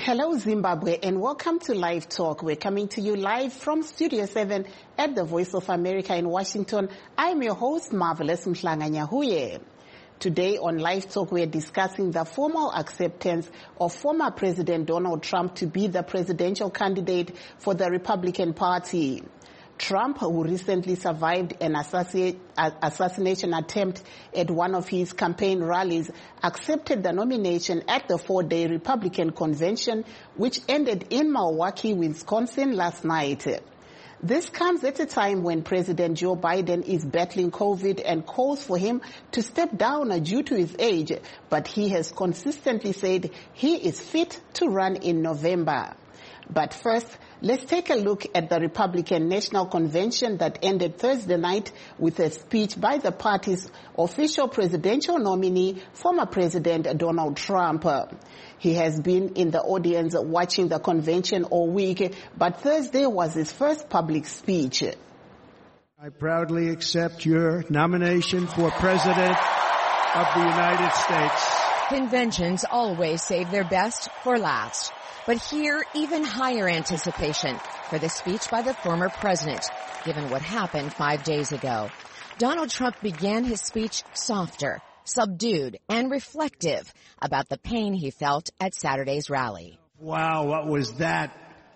Hello Zimbabwe and welcome to Live Talk. We're coming to you live from Studio 7 at the Voice of America in Washington. I'm your host, Marvelous Mhlanga-Nyahuye. Today on Live Talk, we're discussing the formal acceptance of former President Donald Trump to be the presidential candidate for the Republican Party. Trump, who recently survived an assassination attempt at one of his campaign rallies, accepted the nomination at the 4-day Republican convention, which ended in Milwaukee, Wisconsin last night. This comes at a time when President Joe Biden is battling COVID and calls for him to step down due to his age, but he has consistently said he is fit to run in November. But first, let's take a look at the Republican National Convention that ended Thursday night with a speech by the party's official presidential nominee, former President Donald Trump. He has been in the audience watching the convention all week, but Thursday was his first public speech. I proudly accept your nomination for President of the United States. Conventions always save their best for last. But here, even higher anticipation for the speech by the former president, given what happened 5 days ago. Donald Trump began his speech softer, subdued, and reflective about the pain he felt at Saturday's rally. Wow, what was that?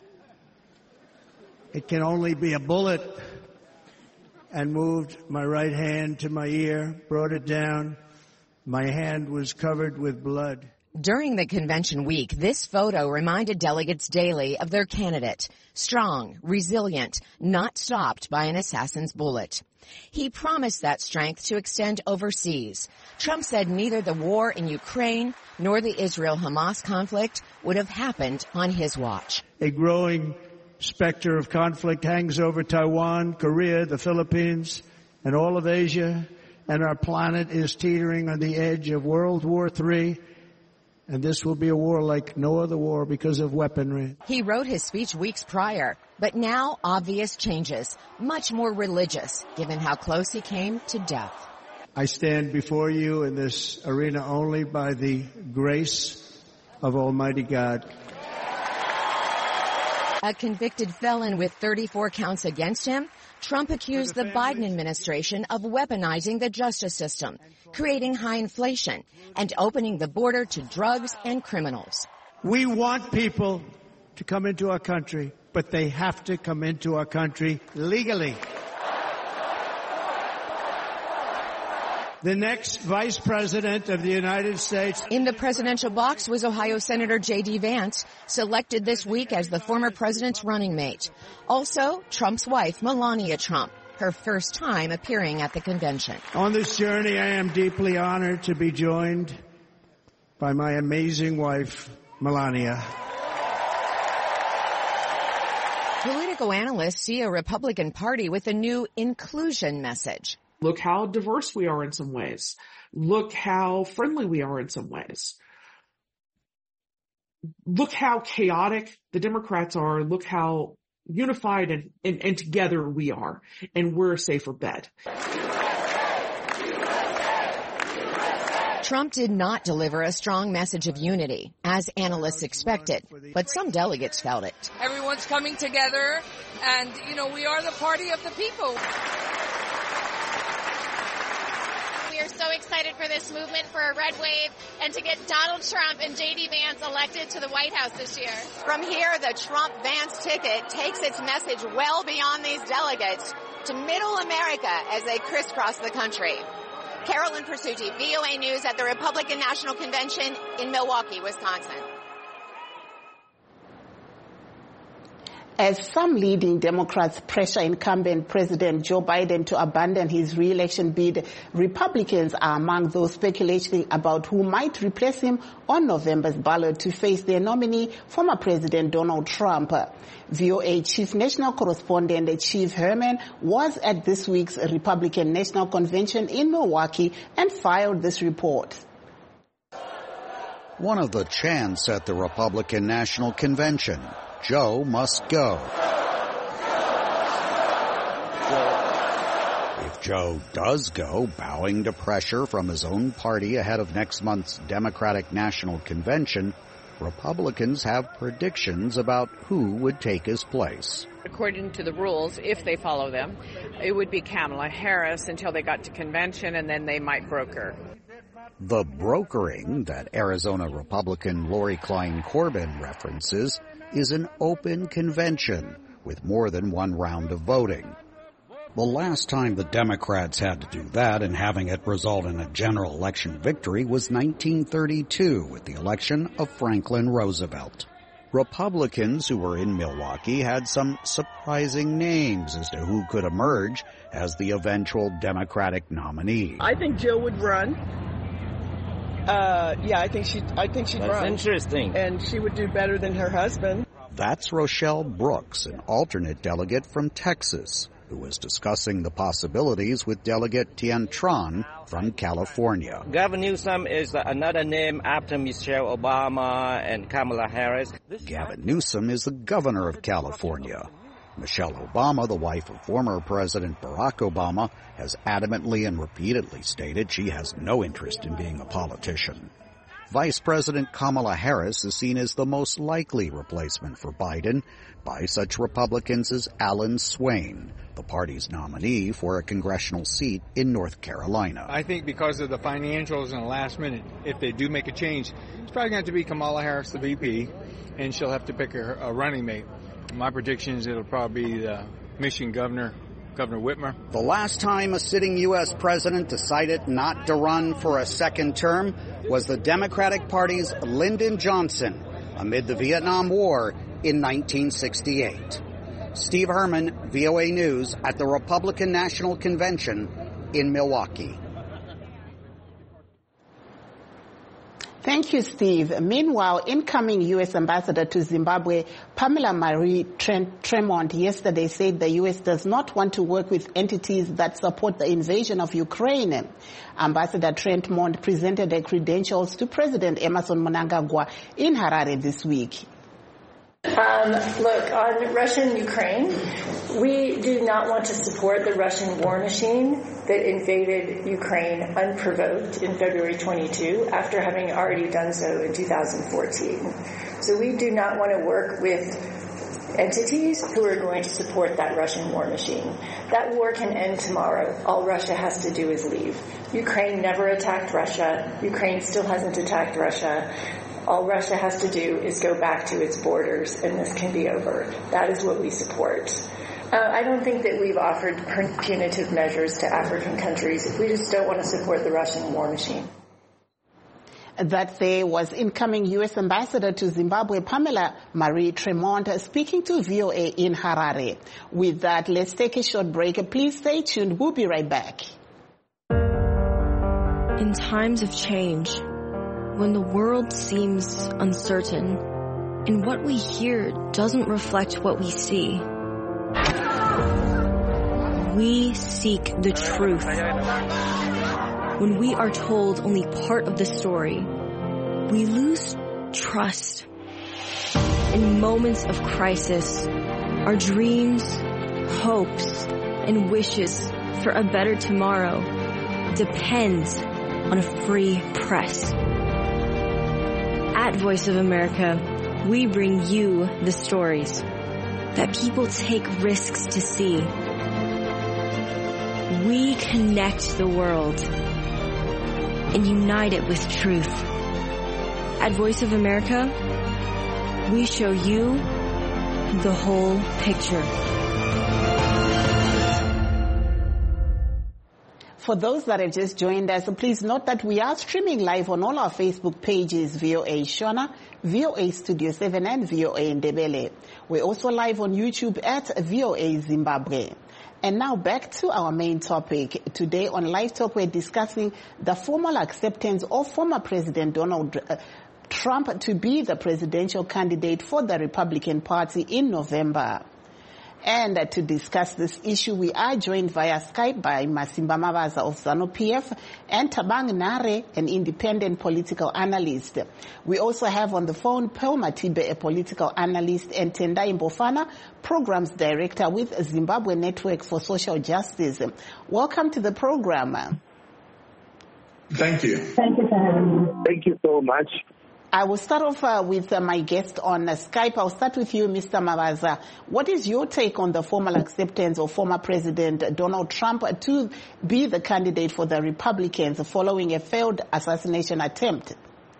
It can only be a bullet. And moved my right hand to my ear, brought it down. My hand was covered with blood. During the convention week, this photo reminded delegates daily of their candidate, strong, resilient, not stopped by an assassin's bullet. He promised that strength to extend overseas. Trump said neither the war in Ukraine nor the Israel-Hamas conflict would have happened on his watch. A growing specter of conflict hangs over Taiwan, Korea, the Philippines, and all of Asia, and our planet is teetering on the edge of World War III. And this will be a war like no other war because of weaponry. He wrote his speech weeks prior, but now obvious changes, much more religious, given how close he came to death. I stand before you in this arena only by the grace of Almighty God. A convicted felon with 34 counts against him, Trump accused the Biden administration of weaponizing the justice system, creating high inflation, and opening the border to drugs and criminals. We want people to come into our country, but they have to come into our country legally. The next Vice President of the United States. In the presidential box was Ohio Senator J.D. Vance, selected this week as the former president's running mate. Also, Trump's wife, Melania Trump, her first time appearing at the convention. On this journey, I am deeply honored to be joined by my amazing wife, Melania. Political analysts see a Republican Party with a new inclusion message. Look how diverse we are in some ways. Look how friendly we are in some ways. Look how chaotic the Democrats are. Look how unified and together we are. And we're a safer bet. Trump did not deliver a strong message of unity, as analysts expected, but some delegates felt it. Everyone's coming together, and, we are the party of the people. We are so excited for this movement, for a red wave, and to get Donald Trump and J.D. Vance elected to the White House this year. From here, the Trump-Vance ticket takes its message well beyond these delegates to middle America as they crisscross the country. Carolyn Persutti, VOA News at the Republican National Convention in Milwaukee, Wisconsin. As some leading Democrats pressure incumbent President Joe Biden to abandon his re-election bid, Republicans are among those speculating about who might replace him on November's ballot to face their nominee, former President Donald Trump. VOA Chief National Correspondent Chief Herman was at this week's Republican National Convention in Milwaukee and filed this report. One of the chants at the Republican National Convention. Joe must go. If Joe does go, bowing to pressure from his own party ahead of next month's Democratic National Convention, Republicans have predictions about who would take his place. According to the rules, if they follow them, it would be Kamala Harris until they got to convention, and then they might broker. The brokering that Arizona Republican Lori Klein Corbin references is an open convention with more than one round of voting. The last time the Democrats had to do that and having it result in a general election victory was 1932 with the election of Franklin Roosevelt. Republicans who were in Milwaukee had some surprising names as to who could emerge as the eventual Democratic nominee. I think Jill would run. I think she'd run. That's interesting. And she would do better than her husband. That's Rochelle Brooks, an alternate delegate from Texas, who was discussing the possibilities with Delegate Tien Tran from California. Gavin Newsom is another name after Michelle Obama and Kamala Harris. Gavin Newsom is the governor of California. Michelle Obama, the wife of former President Barack Obama, has adamantly and repeatedly stated she has no interest in being a politician. Vice President Kamala Harris is seen as the most likely replacement for Biden by such Republicans as Alan Swain, the party's nominee for a congressional seat in North Carolina. I think because of the financials in the last minute, if they do make a change, it's probably going to have to be Kamala Harris, the VP, and she'll have to pick a running mate. My prediction is it'll probably be the Michigan Governor Whitmer. The last time a sitting U.S. president decided not to run for a second term was the Democratic Party's Lyndon Johnson amid the Vietnam War in 1968. Steve Herman, VOA News, at the Republican National Convention in Milwaukee. Thank you, Steve. Meanwhile, incoming U.S. Ambassador to Zimbabwe, Pamela Marie Tremont, yesterday said the U.S. does not want to work with entities that support the invasion of Ukraine. Ambassador Tremont presented her credentials to President Emerson Mnangagwa in Harare this week. Look, on Russia and Ukraine, we do not want to support the Russian war machine that invaded Ukraine unprovoked in February 22 after having already done so in 2014. So we do not want to work with entities who are going to support that Russian war machine. That war can end tomorrow. All Russia has to do is leave. Ukraine never attacked Russia. Ukraine still hasn't attacked Russia. All Russia has to do is go back to its borders, and this can be over. That is what we support. I don't think that we've offered punitive measures to African countries. We just don't want to support the Russian war machine. That there was incoming U.S. Ambassador to Zimbabwe, Pamela Marie Tremont, speaking to VOA in Harare. With that, let's take a short break. Please stay tuned. We'll be right back. In times of change, when the world seems uncertain and what we hear doesn't reflect what we see, we seek the truth. When we are told only part of the story, we lose trust. In moments of crisis, our dreams, hopes, and wishes for a better tomorrow depends on a free press. At Voice of America, we bring you the stories that people take risks to see. We connect the world and unite it with truth. At Voice of America, we show you the whole picture. For those that have just joined us, please note that we are streaming live on all our Facebook pages, VOA Shona, VOA Studio 7, and VOA Ndebele. We're also live on YouTube at VOA Zimbabwe. And now back to our main topic. Today on Live Talk, we're discussing the formal acceptance of former President Donald Trump to be the presidential candidate for the Republican Party in November. And to discuss this issue, we are joined via Skype by Masimba Mavaza of ZANU-PF and Tabang Nare, an independent political analyst. We also have on the phone Pearl Matibe, a political analyst, and Tendai Mbofana, programs director with Zimbabwe Network for Social Justice. Welcome to the program. Thank you. Thank you for having me. Thank you so much. I will start off with my guest on Skype. I'll start with you, Mr. Mavaza. What is your take on the formal acceptance of former President Donald Trump to be the candidate for the Republicans following a failed assassination attempt?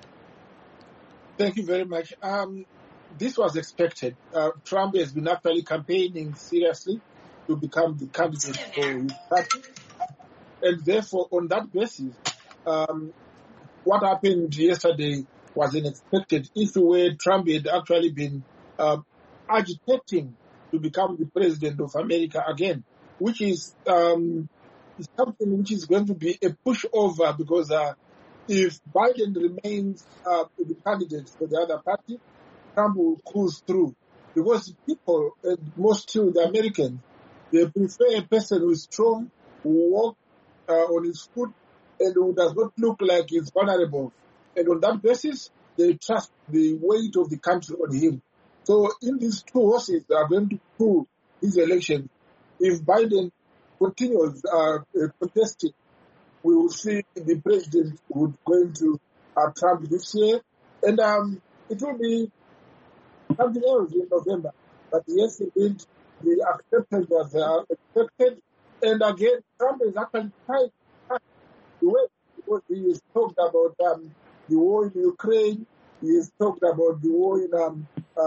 Thank you very much. This was expected. Trump has been actually campaigning seriously to become the candidate for his party. And therefore, on that basis, what happened yesterday was unexpected. If Trump had actually been agitating to become the president of America again, which is something which is going to be a pushover, because if Biden remains the candidate for the other party, Trump will cruise through. Because people, and most of the Americans, they prefer a person who is strong, who walks on his foot, and who does not look like he's vulnerable. And on that basis, they trust the weight of the country on him. So in these two horses that are going to pull this election, if Biden continues protesting, we will see the president who's going to Trump this year. And it will be something else in November. But yes, indeed, the acceptance was expected. And again, Trump is actually trying the way, because he has talked about the war in Ukraine, he has talked about the war in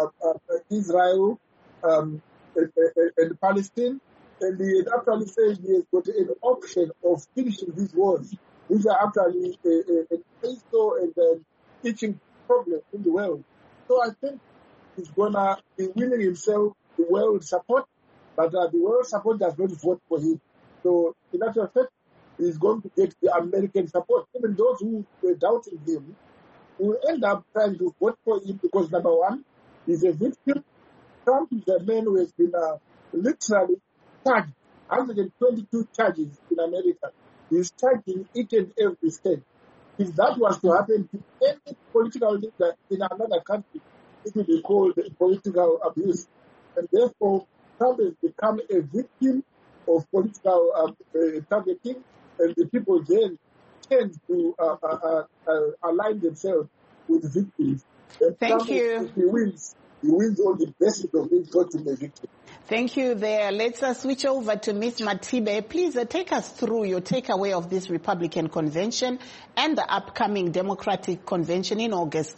Israel and Palestine, and he has actually said he has got an option of finishing these wars, which are actually an ISO and an itching problem in the world. So I think he's going to be winning himself the world support, but the world support does not vote for him. So in that effect, he's going to get the American support. Even those who were doubting him will end up trying to vote for him because, number one, he's a victim. Trump is a man who has been literally charged 122 charges in America. He's charged in each and every state. If that was to happen to any political leader in another country, it would be called political abuse. And therefore, Trump has become a victim of political targeting, and the people then tend to align themselves with victims. And Thank Trump, you. He wins all the best of it, got to the victim. Thank you there. Let's switch over to Ms. Matibe. Please take us through your takeaway of this Republican convention and the upcoming Democratic convention in August.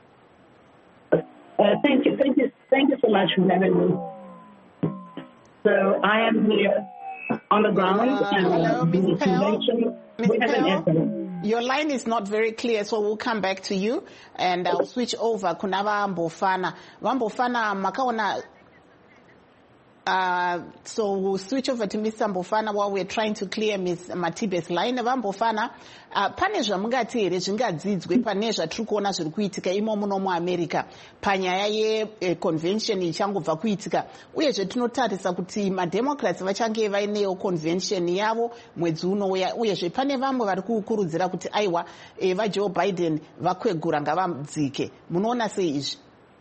Thank you so much for having me. So I am here on the ground. Hello, Ms. Convention. We have an essay. Your line is not very clear, so we'll come back to you, and I'll switch over. Kunava Mbofana. Mbofana makaona. So we'll switch over to Mr. Mbofana while we're trying to clear Ms. Matibe's line. Mbofana, pane zvamungati here zvingadzidzwe pane zvatiri kuona zviri kuitika imomo mu America panyaya ye-convention ichangobva kuitika, uyezve tinotarisa kuti mademocrats vachange vainewo convention yavo mwedzi unouya, uyezve pane vamwe vari kukurudzira kuti aiwa vaJoe Biden vakwegura ngavadzike. Munoona sei izvi?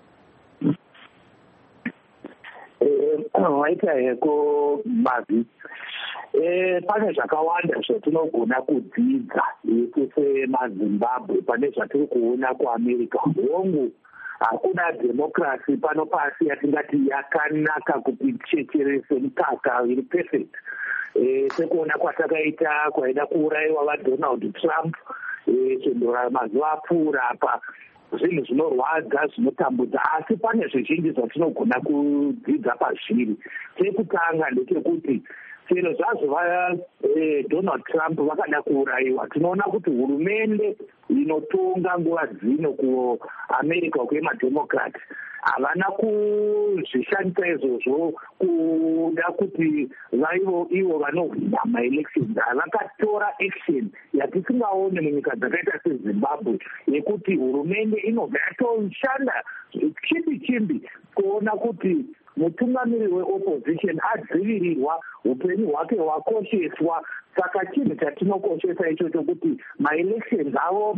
Waita heko Mavi, pane zvakawanda zvatinogona kudzidza semaZimbabwe pane zvatiri kuona kuAmerica. Hongu hakuna democracy pano pasi yatingati yakanaka kuti checherese mukaka iri perfect. Sekuona kwatakaita kwaida kuurayiwa vaDonald Trump zvendora mazuva apfuura apa, zvinhu zvinorwadza zvinotambudza, asi pane zvizhinji zvatinogona kudzidza pazviri. Chekutanga ndechekuti chero zvazvo Donald Trump vakada kuurayiwa, tinoona kuti hurumende inotonga nguva dzino kuAmerica kwemademocrat havana kuzvishandisa izvozvo kuda kuti ivo vanohwina maelections. Vakatora action yatisingaone munyika dzakaita seZimbabwe yekuti hurumende inobva yatoshanda chimbi kuona kuti mutungamiri weopposition adzivirirwa upenyu hwake hwakosheswa. Saka chinhu chatinokoshesa ichocho kuti maelections avo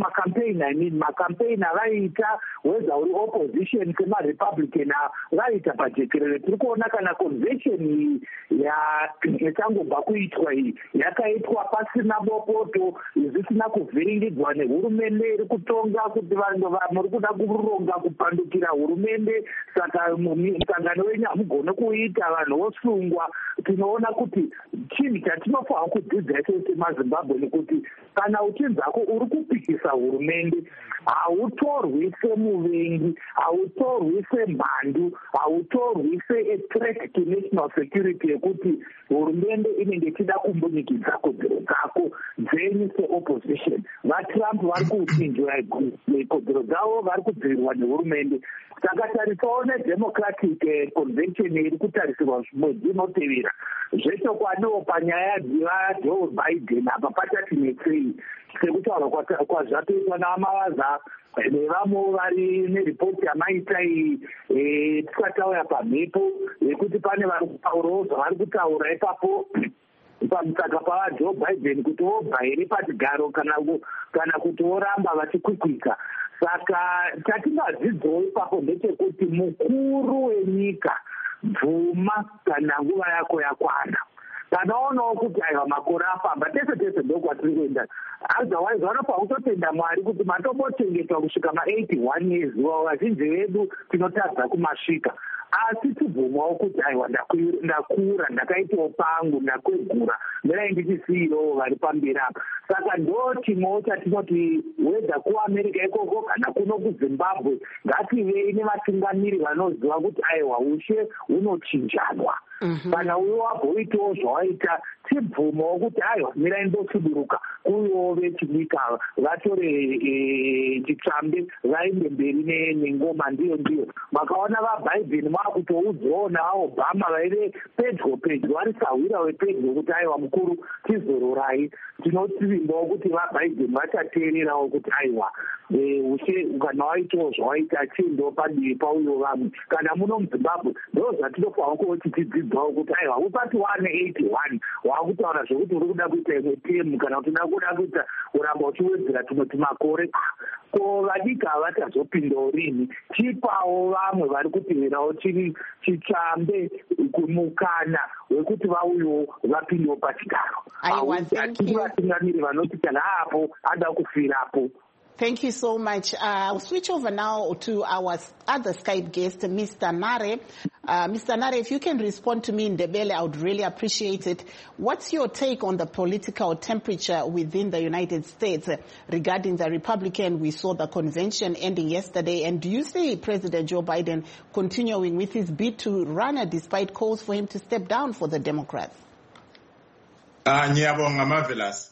macampaign avaita whether uri opposition semarepublican vaita pajekerere. Tiri kuona kana convention yachangobva kuitwa iyi yakaitwa pasina bopoto, zvisina kuvhiringidzwa nehurumende iri kutonga kuti vanhu muri kuda kuronga kupandukira hurumende, saka musangano wenyu hamugone kuita, vanhu vosungwa. Tinoona kuti chinhu chatinofanira kudzidza isu semazimbabwe nekuti kana uchinzako uri kupikisa hurumende, hautorwi semuvengi, hautorwi semhandu, hautorwi se-threat to national security yekuti hurumende inenge ichida kumbunikidza kodzero dzako dzenyu se-opposition. VaTrump vari kuchinjwa kodzero dzavo, vari kudzivirwa nehurumende. Saka tarisawo nedemocratic convention iri kutarisirwa mwedzi inotevera. Zvechokwadiwo panyaya yaJoe Biden apa pachatinetsei sekutaura kwazvatoitwa naMavaza nevamwe vari neripoti yamaita iyi tisatauya pamhepo yekuti pane vari kutaurawo zvavari kutaura ipapo pamusaka pavaJoe Biden kuti vobva here pachigaro kana kuti voramba vachikwikwika. Saka chatingadzidzawo ipapo ndechekuti mukuru wenyika bvuma kana nguva yako yakwana. Tanoonawo kuti aiwa makore afamba tese ndokwatiri kuenda. Otherwise vanofanira kutotenda Mwari kuti matombochengetwa kusvika ma81 years. Vazhinji vedu tinotadza kumasvika. Asi tibvumawo kuti aiwa ndakura, ndakaitawo pangu, ndakwegura, ndinai ndichisiyirowo vari pamberi apa. Saka ndo chimwewo chatinoti whether kuAmerica ikoko kana kuno kuZimbabwe ngativei nevatungamiri vanoziva kuti aiwa ushe hunochinjanwa. Kana uyo wabhoitawo zvawaita tibvumawo kuti aiwa mirai ndosuduruka kuyowo vechidika vatore chitsvambe vaende mberi nengoma. Ndiyo makaona vaBiden makutoudzwawo naObama vaive pedyo vari sahwira wepedyo kuti aiwa mukuru tizororai. Tinotivimbawo kuti vaBiden vachateererawo kuti aiwa ushe kana waitawo zvawaita chiendawo padivi pauyo vamwe. Kana muno muZimbabwe ndo zvatinofanira kuva tichidzidzawo kuti aiwa usati wane 81 wakutaura zvokuti uri kuda kuita imwe temu kana kuti uda kuita uramba uchiwedzera tumwe tumakore. Ko vadiki havatazopindawo rini? Chipawo vamwe vari kuteverawo chitsvambe kumukana wekuti vauyewo vapindewo pachigaro. Hatisi vatungamiri vanoti kana apo ada kufirapo. Thank you so much. I'll switch over now to our other Skype guest, Mr. Nare. Mr. Nare, if you can respond to me in Ndebele, I would really appreciate it. What's your take on the political temperature within the United States regarding the Republican? We saw the convention ending yesterday. And do you see President Joe Biden continuing with his bid to run despite calls for him to step down for the Democrats? Ngiyabonga Marvelous.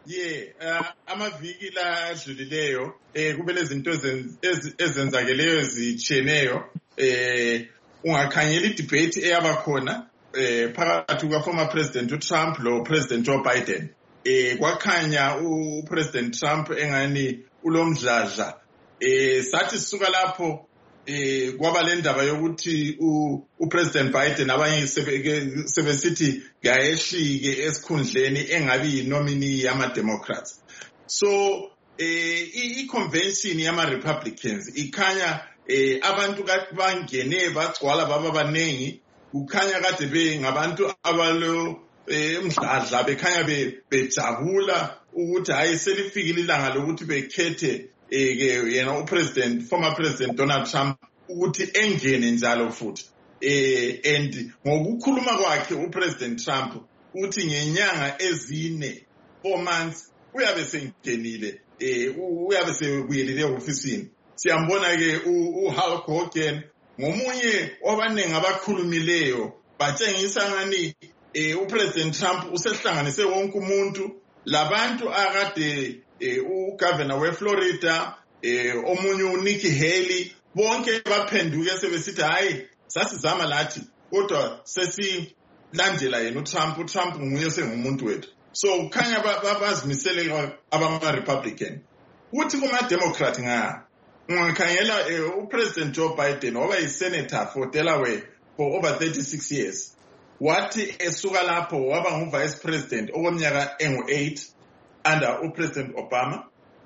Amaviki la adlulileyo kubele izinto ezenzakeleyo zicheneyo ungakhangela idebate eyabakhona phakathi kuka-former President uTrump lo President Joe Biden. Kwakhanya uPresident Trump engani ulomdladla. Sathi sisuka lapho kwaba le ndaba yokuthi uPresident Biden abanye sebesithi gayehlike esikhundleni engabi yinomini yama-Democrats. So i-convention yama-Republicans ikhanya abantu kade bangene bagcwala baba baningi, kukhanya kade bengabantu abalo umdladla bekhanya bejabula ukuthi hayi selifikile ilanga lokuthi bekhethe yena former President Donald Trump ukuthi engene njalo futhi. And ngokukhuluma kwakhe uPresident Trump uthi ngenyanga ezine 4 months uyabe sengenile uyabe sebuyelile ofisini. Siyambona ke uHulk Hogan ngomunye wabanengi abakhulumileyo batshengisa ngani uPresident Trump usehlanganise wonke umuntu, labantu akade uGovernor weFlorida omunye uNikki Haley bonke baphenduke sebesithi hayi sasizama lathi kodwa sesilandela yena uTrump nguye sengumuntu wethu. So kukhanya bazimisele abama-Republican. Uthi kuma-Democrat ungakhangela uPresident Joe Biden waba yi-senator for Delaware for over 36 years. wathi esuka lapho waba ngu-vice president okweminyaka engu-8 under upresident Obama,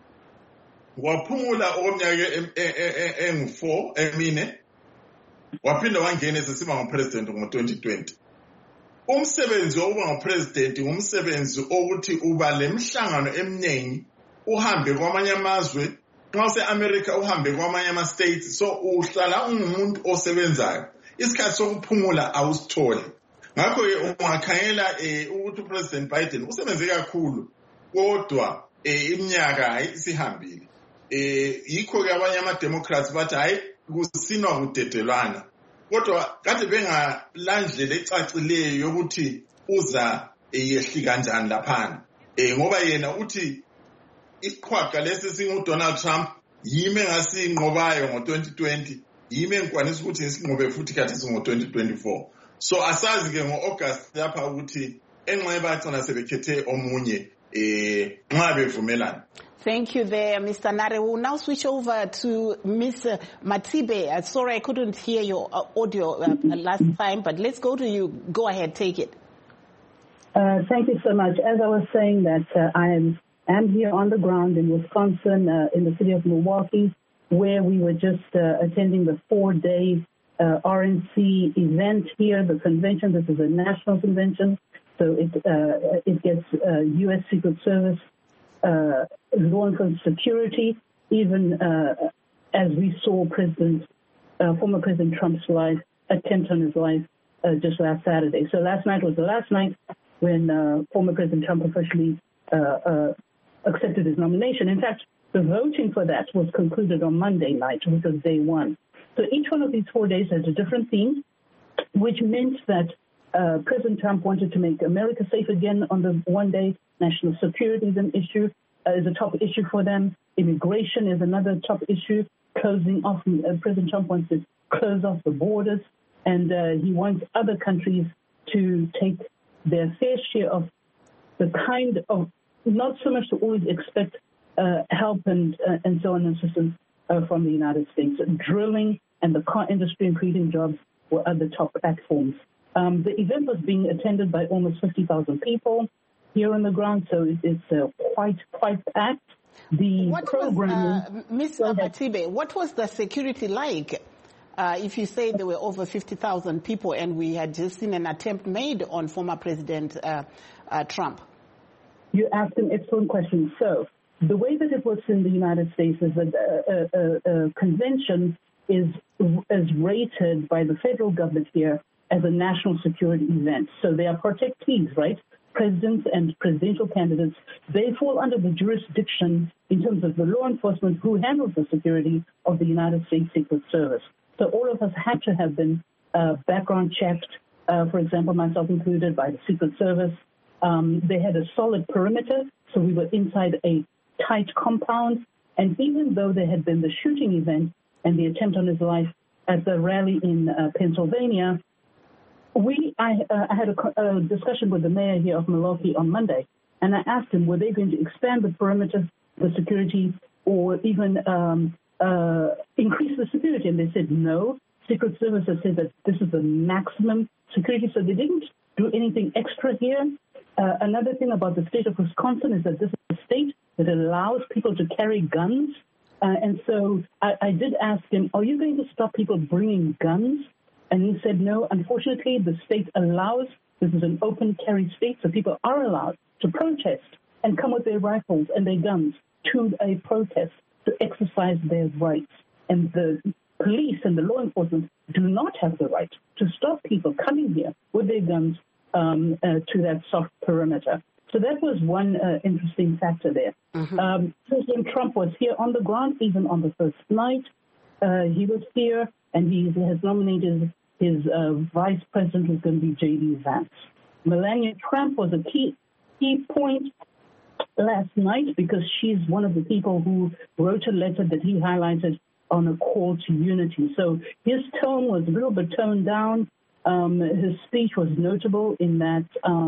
waphumula okweminyaka engu-4 emine, waphinda wangena esesiba ngupresident ngo-2020. Umsebenzi wokuba ngupresident ngumsebenzi okuthi uba lemhlangano eminingi, uhambe kwamanye amazwe, nxa use-America uhambe kwamanye ama-states, so uhlala ungumuntu osebenzayo. Isikhathi sokuphumula awusitholi. Ngakho-ke ungakhangela ukuthi upresident Biden usebenze kakhulu, kodwa iminyaka isihambile. Yikho-ke abanye ama-Democrats bathi hayi kusinwa kudedelwana. Kodwa kade bengalandlela ecacileyo yokuthi uza yehli kanjani laphana. Ngoba yena uthi iqhwaga lesi singu-Donald Trump yimi engasinqobayo ngo-2020, yimi engikwanisa ukuthi ngisinqobe futhi kathi singo-2024. So asazi-ke ngo-August lapha ukuthi enxa bagcina sebekhethe omunye nxa bevumelana. Thank you there, Mr. Nare. We'll now switch over to Ms. Matibe. Sorry, I couldn't hear your audio last time, but let's go to you. Go ahead, take it. Thank you so much. As I was saying that I am here on the ground in Wisconsin, in the city of Milwaukee, where we were just attending the 4-day RNC event here, the convention. This is a national convention, so it gets U.S. Secret Service, law enforcement, security, even as we saw former President Trump's attempt on his life just last Saturday. So last night was the last night when former President Trump officially accepted his nomination. In fact, the voting for that was concluded on Monday night, which was day 1. So each one of these 4 days has a different theme, which meant that President Trump wanted to make America safe again on the one day. National security is an issue, is a top issue for them. Immigration is another top issue. Closing off, President Trump wants to close off the borders, and he wants other countries to take their fair share of the kind of, not so much to always expect help and so on and assistance from the United States. Drilling and the car industry and creating jobs were other top platforms. The event was being attended by almost 50,000 people here on the ground, so it's quite packed. Ms. Matibe, what was the security like? If you say there were over 50,000 people and we had just seen an attempt made on former President Trump? You asked an excellent question. So the way that it works in the United States is that a convention is rated by the federal government here as a national security event. So they are protectees, right? Presidents and presidential candidates, they fall under the jurisdiction in terms of the law enforcement who handles the security of the United States Secret Service. So all of us had to have been background checked, for example, myself included, by the Secret Service. They had a solid perimeter, so we were inside a tight compound. And even though there had been the shooting event and the attempt on his life at the rally in Pennsylvania, I had a discussion with the mayor here of Milwaukee on Monday, and I asked him, were they going to expand the perimeter, the security, or even increase the security? And they said no. Secret Service has said that this is the maximum security, so they didn't do anything extra here. Another thing about the state of Wisconsin is that this is a state that allows people to carry guns. And so I did ask him, are you going to stop people bringing guns? And he said, no, unfortunately, the state allows, this is an open carry state, so people are allowed to protest and come with their rifles and their guns to a protest to exercise their rights. And the police and the law enforcement do not have the right to stop people coming here with their guns to that soft perimeter. So that was one interesting factor there. President Trump was here on the ground, even on the first night. He was here, and he has nominated his vice president, who's going to be J.D. Vance. Melania Trump was a key point last night because she's one of the people who wrote a letter that he highlighted on a call to unity. So his tone was a little bit toned down. His speech was notable in that,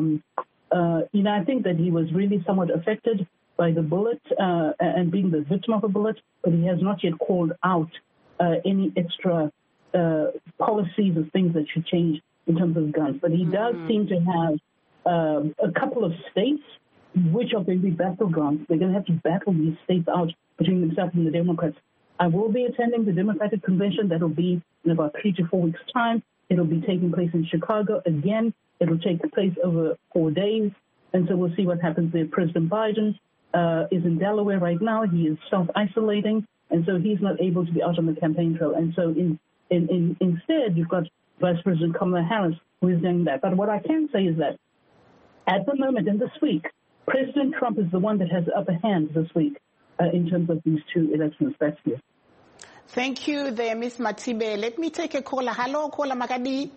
I think that he was really somewhat affected by the bullet and being the victim of a bullet, but he has not yet called out any extra policies or things that should change in terms of guns. But he does seem to have a couple of states which are going to be battlegrounds. They're going to have to battle these states out between themselves and the Democrats. I will be attending the Democratic Convention. That'll be in about 3 to 4 weeks' time. It'll be taking place in Chicago. Again, it'll take place over 4 days. And so we'll see what happens there. President Biden is in Delaware right now. He is self-isolating, and so he's not able to be out on the campaign trail. And so instead, you've got Vice President Kamala Harris, who is doing that. But what I can say is that at the moment and this week, President Trump is the one that has the upper hand this week in terms of these two elections. That's it. Thank you there, Ms. Matibe. Let me take a caller. Hello, caller Makadi.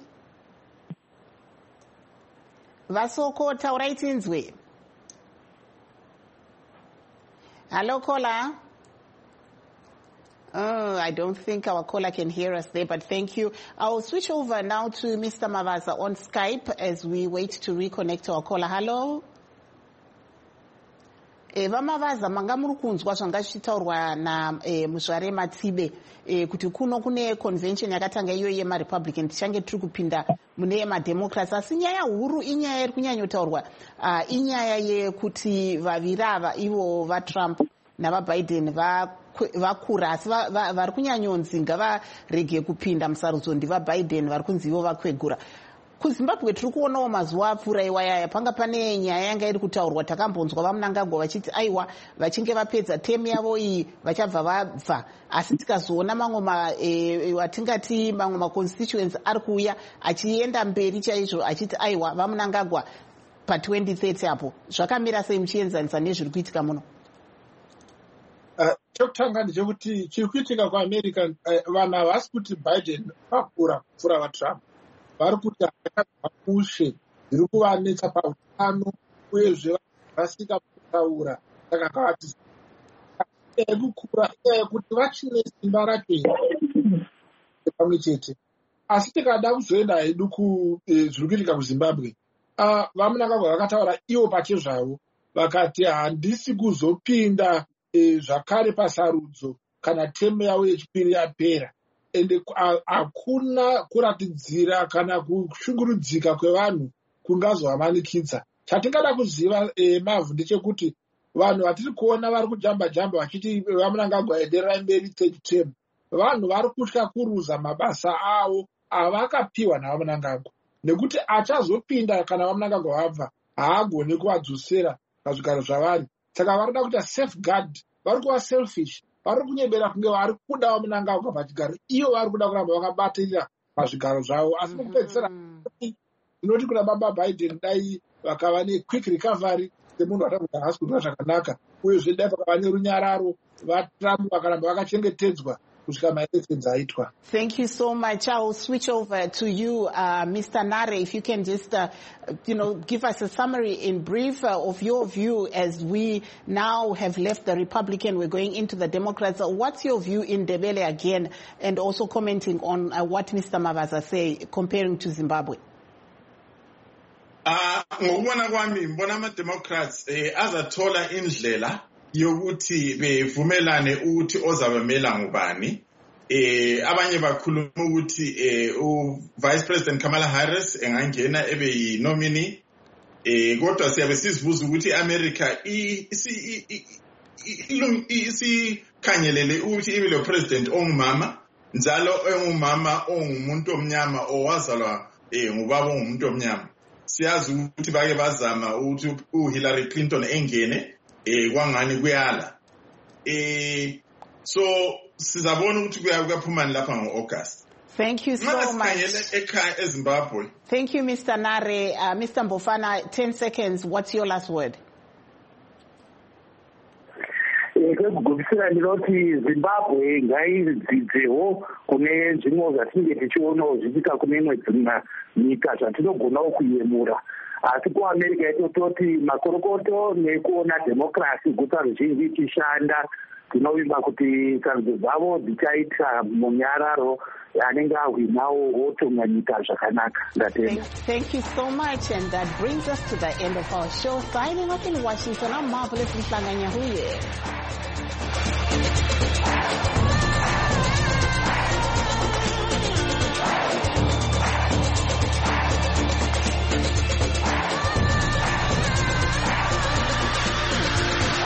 Vasoko Tauraitinzwe. Hello, caller. Oh, I don't think our caller can hear us there, but thank you. I'll switch over now to Mr. Mavaza on Skype as we wait to reconnect to our caller. Hello. Vamavaza manga muri kunzwa zvanga zvichitaurwa naMuzvare Matsibe kuti kuno kune convention yakatanga iyo yemaRepublican tichange tiri kupinda mune yemademocrats, asi nyaya huru inyaya iri kunyanyotaurwa inyaya yekuti vaviri ava ivo vaTrump navaBiden vakura, asi vari kunyanyonzi ngavarege kupinda musarudzo ndivaBiden vari kunzi ivo vakwegura. KuZimbabwe tiri kuonawo mazuva apfuura iwayaya panga pane nyaya yanga iri kutaurwa takambonzwa vaMnangagwa vachiti aiwa vachinge vapedza temu yavo iyi vachabva vabva, asi tikazoona mamwe watingati mamwe maconstituents ari kuuya achienda mberi chaizvo achiti aiwa vaMnangagwa pa2030 apo. Zvakamira sei muchienzanisa nezviri kuitika muno? Chokutanga ndechekuti chiri kuitika kuAmerica, vanhu havasi kuti Biden vakura kupfuura vaTrump, vari kuti ushe dziri kuvanetsa pautano uyezve vasika kutaura saka kavati kukura kuti vachine simba racho pamwe chete. Asi tikada kuzoenda hedu zviri kuitika kuZimbabwe, vaMnangagwa vakataura ivo pachezvavo vakati handisi kuzopinda zvakare pasarudzo kana temu yavo yechipiri yapera, ende hakuna kuratidzira kana kushungurudzika kwevanhu kungazovamanikidza. Chatingada kuziva Mavhu ndechekuti vanhu vatiri kuona vari kujamba jamba vachiti vaMnangagwa endererai mberi third term, vanhu vari kutya kuruza mabasa avo avakapiwa navaMnangagwa, nekuti achazopinda kana vaMnangagwa vabva haagoni kuvadzosera pazvigaro zvavari. Saka vari kuda kuita safeguard, vari kuva selfish, vari kunyebera kunge vari kuda vaMnangagwa pachigaro, iyo vari kuda kuramba vakabatirira pazvigaro zvavo. Asi mukupedzisira inoti kuna baba Biden dai vakava nequick recovery semunhu atakuti haasi kuita zvakanaka, uyezve dai vakava nerunyararo vaTrump vakaramba vakachengetedzwa kusvika maelections aitwa. Thank you so much. I'll switch over to you, Mr. Nare, if you can just give us a summary in brief of your view as we now have left the Republican, we're going into the Democrats. What's your view in Ndebele again, and also commenting on what Mr. Mavaza say comparing to Zimbabwe? Ngokubona kwami mbona ama-Democrats azathola indlela yokuthi bevumelane ukuthi ozabamela ngubani. Abanye bakhuluma ukuthi Vice President Kamala Harris engangena ebe yi-nominee, kodwa siyabe sizibuza ukuthi i-America isikhangelele ukuthi ibe lo president ongumama, njalo ongumama ongumuntu omnyama owazalwa ngubaba ongumuntu omnyama. Siyazi ukuthi bake bazama ukuthi uHillary Clinton engene kwangani kuyala. So sizabona ukuthi kuyaphumani lapha ngo-August. Thank you so much. Thank you, Mr. Nare. Mr. Mbofana, 10 seconds. What's your last word? Kwekugumisa ndinoti Zimbabwe ngaidzidzewo kune zvimwe zvatinenge tichionawo zvichika kune imwe nyika zvatinogonawo kuyemura. Asi kuAmerica tototi makorokoto nekuona democracy guta ruzhinji ichishanda, tinovimba kuti sarudzo dzavo dzichaita munyararo anenge ahwinawo otonga nyika zvakanaka. Ndatenda. Thank you so much, and that brings us to the end of our show. Signing off in Washington, I'm Marvelous Mhlanganyahuye.